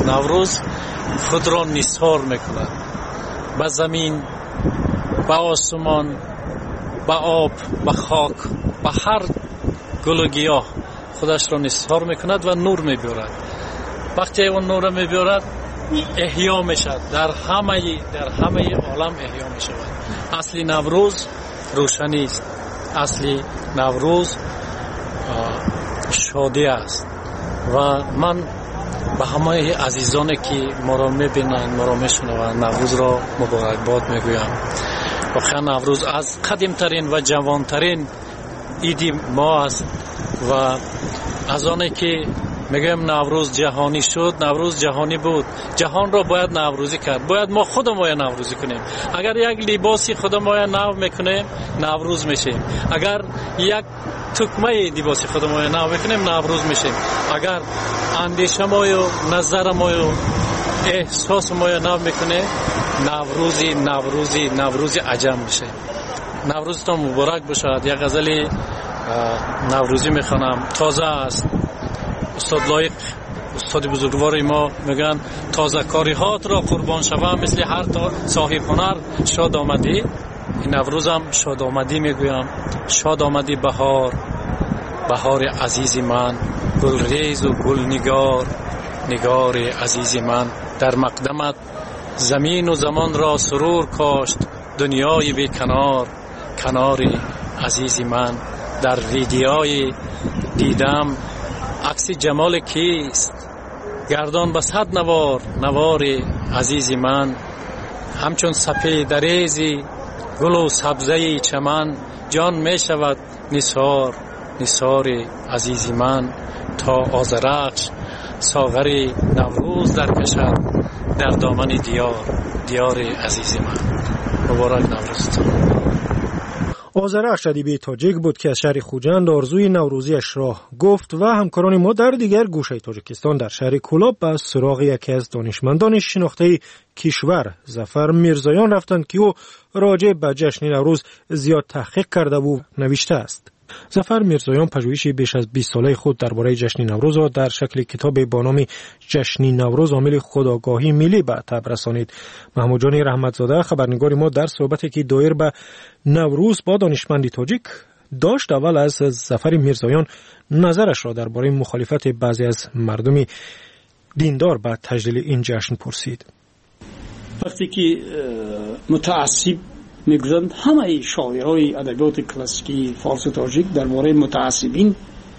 نوروز خود را نثار میکند، به زمین، به آسمان، به آب، به خاک، به هر گل و گیاه خودش را نثار میکند و نور میبیارد. وقتی اون نور را میبیارد احیا میشد، در همه عالم احیا میشود. اصلی نوروز روشنی است، اصلی نوروز شادی است. و من به همه عزیزانی که ما را میبینند، ما را میشنوند، نوروز را مبارکباد میگویم. واقعا نوروز از قدیمترین و جوانترین عید ما است و از آنه که میگم نوروز جهانی شد، نوروز جهانی بود. جهان را باید نوروزی کرد، باید ما خودمون نوروزی کنیم. اگر یک لباسی خودمون نو میکنیم نوروز میشیم، اگر یک تکمه لباسی خودمون نو میکنیم نوروز میشیم، اگر اندیشه ما و نظر ما و احساس ما نو میکنیم نوروزی عجم میشه. نوروزتان مبارک باشد. یک غزل نوروزی میخوانم، تازه است. استاد لایق، استاد بزرگوار ما میگن تازه کاری هات را قربان شوم مثل هر صاحب هنر شاد آمدی. این نوروز هم شاد آمدی میگویم. شاد آمدی بهار عزیز من، گل ریز و گل نگار عزیز من. در مقدمت زمین و زمان را سرور کاشت، دنیای بی کنار عزیز من. در ویدیوی دیدم عکس جمال کیست، گردان به صد نوار عزیز من. همچون سپید ریزی گل و سبزه چمن، جان می شود نثار عزیز من. تا آذرخش ساغر نوروز در کشد، در دامن دیار عزیز من. مبارک نوروزتان. آذرخش ادیب تاجیک بود که از شهر خوجند آرزوی نوروزیش را گفت و همکاران ما در دیگر گوشه تاجیکستان در شهر کولاب به سراغ یکی از دانشمندان شناخته کشور ظفر میرزایان رفتند که او راجع به جشن نوروز زیاد تحقیق کرده و نوشته است. ظفر میرزایان پژوهش بیش از 20 ساله خود درباره جشن نوروز را در شکل کتاب با نام جشن نوروز عامل خودآگاهی ملی به تب رسانید. محمود جان رحمتزاده خبرنگار ما در صحبتی که دایر به نوروز با دانشمندی تاجیک داشت اول از ظفر میرزایان نظرش را درباره مخالفت بعضی از مردم دیندار به تجلیل این جشن پرسید. وقتی که متعصب میگویند همه شاعرای ادبیات کلاسیکی فارسی و تاجیک درباره متعصبین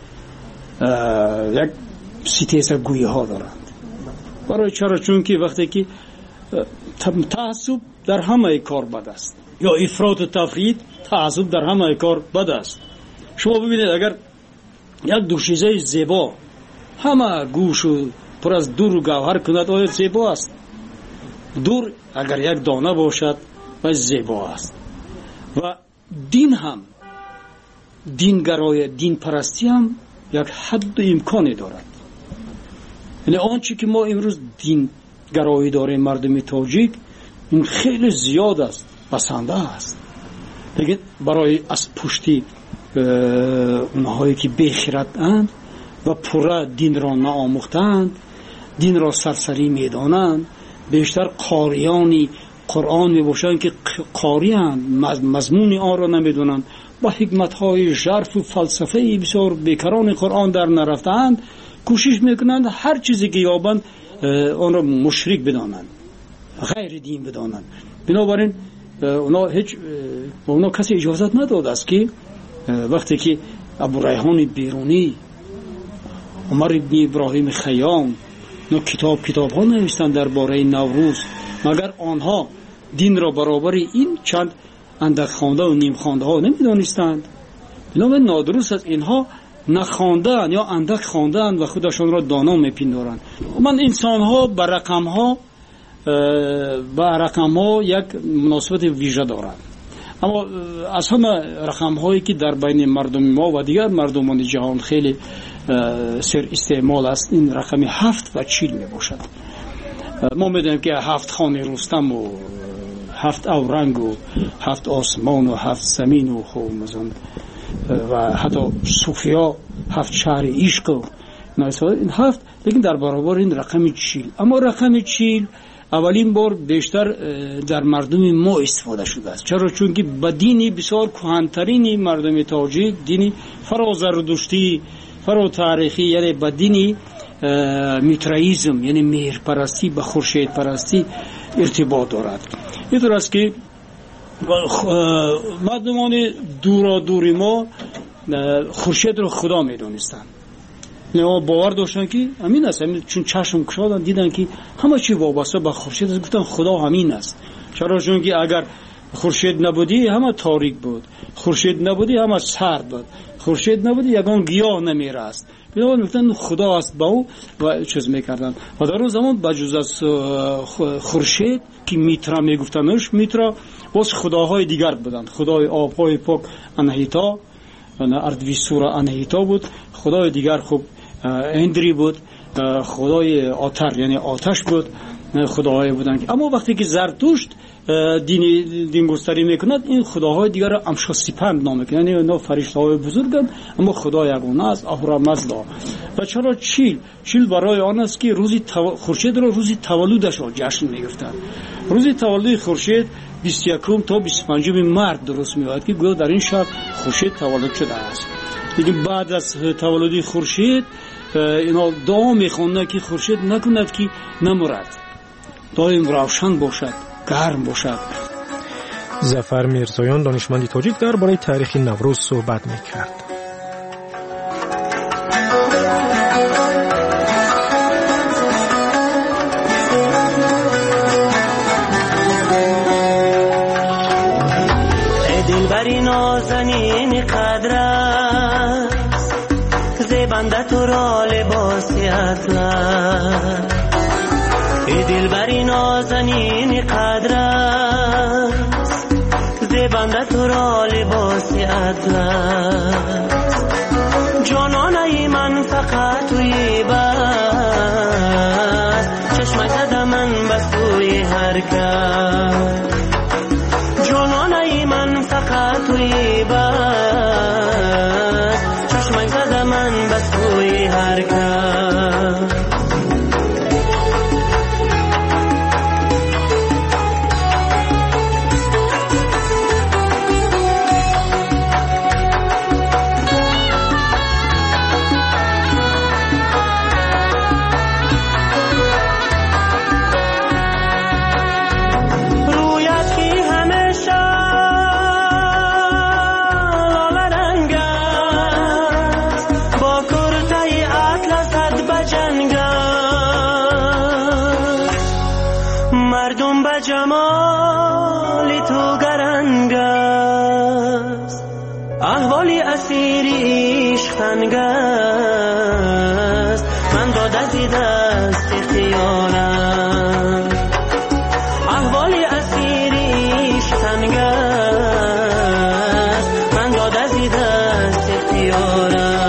یک ستیزه گویی ها دارند. برای چرا؟ چون که وقتی که تعصب در همه کار بد است، یا افراط و تفرید، تعصب در همه کار بد است. شما ببینید اگر یک دوشیزه زیبا همه گوش و پر از دور و گوهر کند، آیا زیبا است؟ دور اگر یک دانه باشد و زیبا است. و دین هم، دینگرای دین پرستی هم یک حد و امکانی دارد. یعنی آنچه که ما امروز دین گرایی داریم مردم تاجیک، این خیلی زیاد است، بسنده است. لیکن برای از پشتی اونهایی که بیخیرتند و پورا دین را ناآموختند، دین را سرسری میدانند، بیشتر قاریانی قرآن می باشند که قاریان مضمون آن را نمیدونند، با حکمت‌های ژرف و فلسفه بسیار بیکران قرآن در نرفتند، کوشش میکنند هر چیزی که یابند آن را مشرک بدانند، غیر دین بدانند. بنابراین اونا کسی اجازت نداده است که وقتی که ابو ریحان بیرونی، عمر ابن ابراهیم خیام کتاب ها نوشتند درباره نوروز، مگر آنها دین را برابر این چند اندک خوانده و نیم خوانده ها نمیدانستند؟ بنابراین نادرست از اینها نخواندن یا اندک خواندن و خودشان را دانا میپندارند. من انسان ها به رقم ها یک مناسبت ویژه دارند، اما از همه رقم هایی که در بین مردم ما و دیگر مردمان جهان خیلی سر استعمال است، این رقم 7 و 40 می باشد. ما میدونیم که 7 خان رستم و 7 اورنگ و 7 آسمان و 7 زمین و و حتی صوفیا 7 شهر عشق و این 7 لیکن در برابر این رقم 40. اما رقم 40 اولین بار بیشتر در مردم ما استفاده شده است. چرا؟ چون که با دینی بسیار کهن‌ترین مردم تاجیک، دینی فرا زرتشتی، فرا تاریخی، یعنی با دینی میترائیسم یعنی مهر پرستی به خورشید پرستی ارتباط دارد. اینطور است که مردمان دوری ما خورشید رو خدا میدونستند. نه باور داشتن که همین است، چون چشم کشادن دیدن که همه چی وابسته به خورشید است، گفتن خدا همین است. چرا؟ چون که اگر خورشید نبودی همه تاریک بود، خورشید نبودی همه سرد بود، خورشید نبودی یگان گیاه نمیرست. بنابراین گفتن خدا است با او و چیز میکردن. و در اون زمان بجز از خورشید که میترا میگفتنش، میترا باز خداهای دیگر بودن. خدای آبهای پاک انهیتا، اردویسورا انهیتا بود. خدای دیگر خوب اندری بود. خدای آتر یعنی آتش بود. خداهای بودن. اما وقتی که زرتشت دین گستری میکند، این خداهای دیگر را امشاسپند نام میکنند، یعنی اینا فرشته‌های بزرگند، اما خدا یگانه است، اهورامزدا. و چرا 40 برای آن است که خورشید را روزی تولدش را جشن میگفتند. روزی تولد خورشید 21 تا 25 مارس درست میاد که گویا در این شب خورشید تولد شده است. لیکن بعد از تولد خورشید اینا دعا میخوانند که خورشید نکند که نمرد، دائم روشن باشد، گرم باشد. ظفر میرزایان دانشمندی تاجیک درباره تاریخ نوروز صحبت میکرد. دلبری نازنین قدر است، زیبنده تو را لباس اطلس. دلبری نازنین قدر است، زیبنده تو را لباس اطلس. جانانه من فقط توی بس، چشم زده من بس توی هر کس. جانانه من فقط توی بس، چشم زده من بس توی هر کس. جمال تو گرنگ است، احوالی اسیری عشق تنگ است. من داده زی دست اختیارم، احوالی اسیری عشق تنگ است. من داده زی دست اختیارم.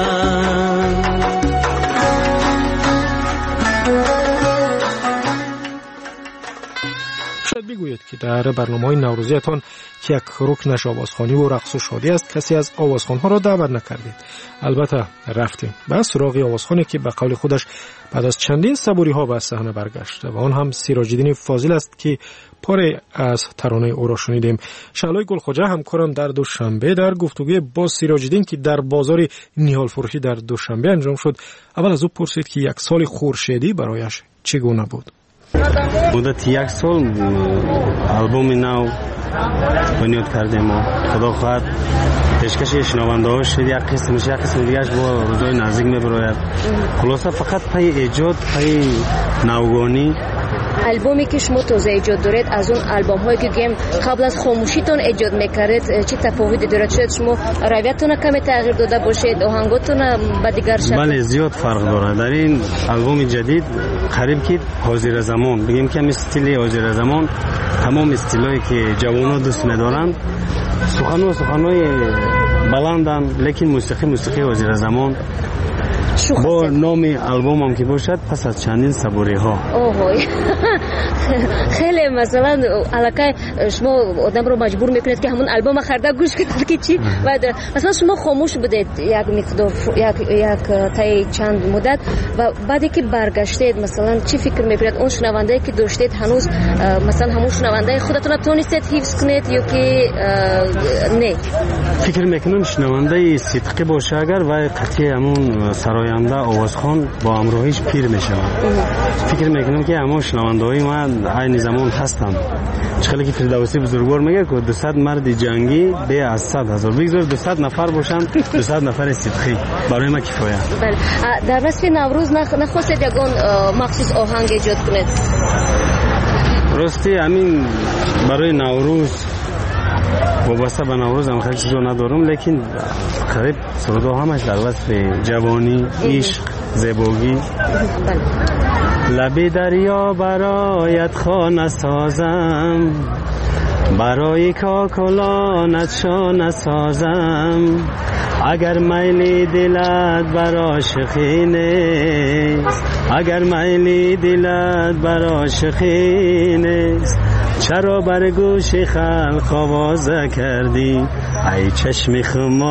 بگوید که در برنامه‌های نوروزیتان که یک رکنش آوازخوانی و رقص و شادی است، کسی از آوازخوان‌ها را دعوت نکردید. البته رفتیم و سراغ آوازخوانی که به قول خودش بعد از چندین صبوری‌ها به صحنه برگشت و آن هم سیراج‌الدین فاضل است که پاره از ترانه او را شنیدیم. شعلای گلخواجه همکارم در دوشنبه در گفتگوی با سیراج‌الدین که در بازار نیال فروشی در دوشنبه انجام شد، اول از او پرسید که یک سال خورشیدی برایش چگونه بود. مدت 1 سال آلبوم نو بنیاد کردیم ما. خدا خواهد پیشکش شنونده ها شد، یک قسم دیگهش با روزای نزدیک میبراید. خلاصه فقط پای ایجاد، پای نوگانی. البومی که شما تازه ایجاد دارید از اون آلبوم هایی که گیم قبل از خاموشیتون ایجاد میکردید چه تفاوتی دارد؟ شاید شما رویتون کمی تغییر داده باشید، آهنگاتون به دیگر شکل؟ بله زیاد فرق داره. در این آلبوم جدید قریب که حاضر زمان بگیم که استیل حاضر زمان، تمام استیلایی که جوان‌ها دوست می‌دارند، سخن‌های بلندن، لیکن موسیقی حاضر زمان با نام آلبوم هم که باشد پس از چندین صبوری ها. خیلی مثلا علاقه شما آدم رو مجبور میکنید که همون آلبوم خریده گوش کنید که چی بعد مثلا شما خاموش بودید یک مقدار یک تای چند مدت و بعدی که برگشتید مثلا چی فکر میکنید اون شنونده که داشتید هنوز مثلا همون شنونده خودتون تونستید حفظ کنید یا که نه؟ فکر میکنم شنونده صدقی باشه اگر و قطعی همون سراینده آوازخوان با امروهیش پیر میشه. فکر میکنم که همون شنونده های من این زمان هستم. چخیلی که فردوسی بزرگوار میگه که 200 مرد جنگی به از 100,000 بگذار 200 نفر باشن 200 نفر صدقی برای ما کفایه. بله. در وصف نوروز نخواستید یگان مخصوص آهنگ ایجاد کنید؟ راستی همین برای نوروز وابسته به نوروز هم خیلی چیزا ندارم لیکن قریب سرودها همش در وصف جوانی، عشق، زیبایی. لب دریا برایت خانه سازم برای کاکلانت شانه سازم اگر میلی دلت بر عاشقی نیست اگر میلی دلت بر عاشقی نیست چرا بر گوش خلق آوازه کردی ای چشم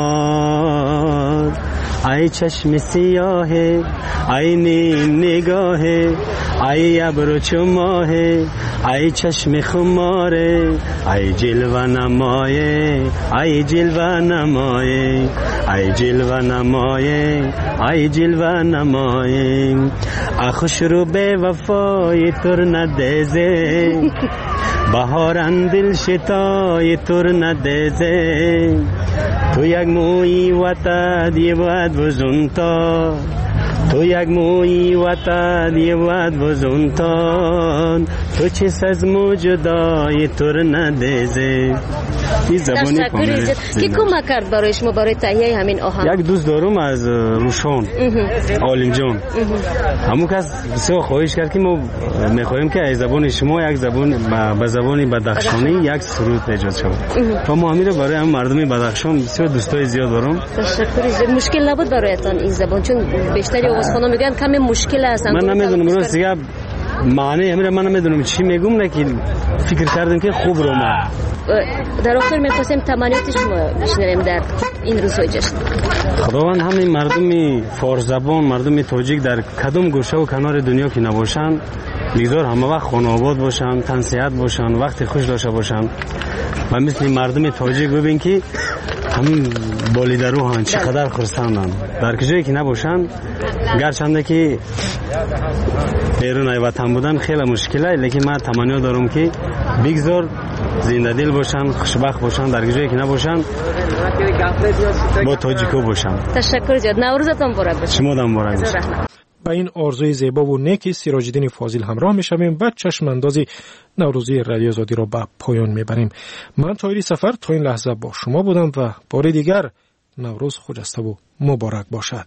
خمار ای چشم سیاه ای نیم نگاه ای ابرو چو ماه ای چشم خمار ای جلوه نمایه ای جلوه نمایه ای جلوه نمایه ای جلوه نمایه اخوش رو به وفای تر ندیزه بهارن دل شتای تر ندیزه تو یک موی وطد یه باید بزنتا تو یک موی وطد یه باید بزنتان تو چیست از موجودای تر ندیزه. این زبانی پامره کی کمک کرد برای شما برای تهیه همین آهنگ؟ یک دوست دارم از روشان عالم جان همون کس بسیار خواهش کرد که ما میخواهیم که از زبان شما یک زبان به زبان بدخشانی یک سرود ایجاد شود و ما همین رو برای هم مردم بدخشان بسیار دوستای زیاد دارم. تشکر. مشکل نبود برایتان این زبان چون بیشتری آوازخوانا میگن کمی مشکل است؟ من نمیدونم راست دیگه معنی همین من نمیدونم چی میگم لیکن فکر کردم که خوب رو ما در آخر می‌خواستیم تمنیات شما بشنویم در این روزهای جشن. خداوند همین مردم فارس زبان مردم تاجیک در کدام گوشه و کنار دنیا که نباشن بگذار همه وقت خانه آباد باشن تن صحت باشن وقت خوش داشته باشن و مثل مردم تاجیک ببین که همین بالیدروهن چقدر خرسندن در کجایی که نباشن گرچنده که بیرون وطن بودن خیلی مشکله لیکن من تمنا دارم که بگذار زنده دل باشن خوشبخت باشن در کجایی که نباشن با تاجیکو باشن. تشکر زیاد. نوروزتون مبارک باشه. شما هم مبارک باشه. با این آرزوی زیبا و نیکی سراج الدین فاضل همراه میشویم و چشم اندازی نوروزی رادیو آزادی را به پایان میبریم. من طاهری سفر تا این لحظه با شما بودم و بار دیگر نوروز خجسته و مبارک باشد.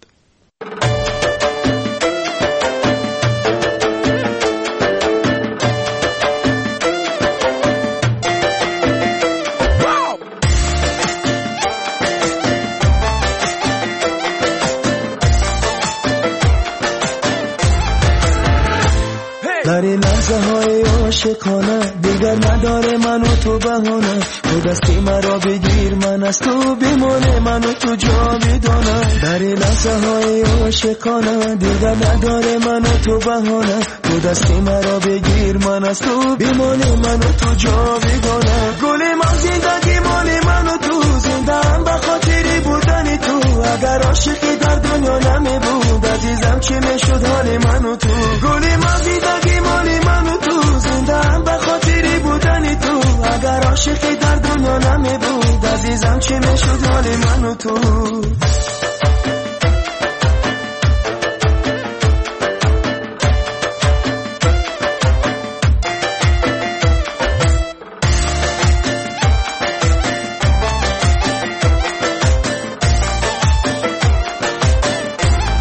در این لحظه های عاشقانه دیگر نداره من و تو بهانه تو دستی مرا بگیر من از تو بمونه من و تو جاودانه در این لحظه های عاشقانه دیگر نداره من و تو بهانه تو دستی مرا بگیر من از تو بمونه من و تو جاودانه گل من زندگی مال من و تو زنده هم به خاطری بودن تو اگر عاشقی در دنیا نمی بود عزیزم چی میشد حال من و تو گل من زندگی مالی من و تو زنده هم به خاطری بودن تو اگر عاشقی در دنیا نمی بود عزیزم چی میشد حال من و تو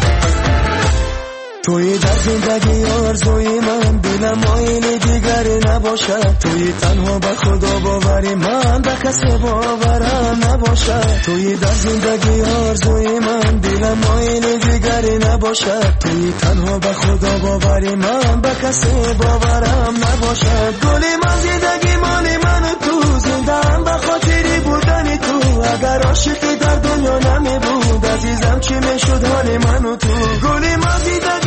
توی در زندگی آرزوی من دلم مایل دیگر نباشد. توی تنها به خدا باوری من به کسی باورم نباشد. توی در زندگی آرزوی من دلم مایل دیگری نباشد. توی تنها به خدا باوری من به کسی باورم نباشد. گلی من زندگی مال من و تو زندم به خاطری بودن تو. اگر عاشقی در دنیا نمی بود عزیزم چی میشد حال من و تو. گلی من زندگی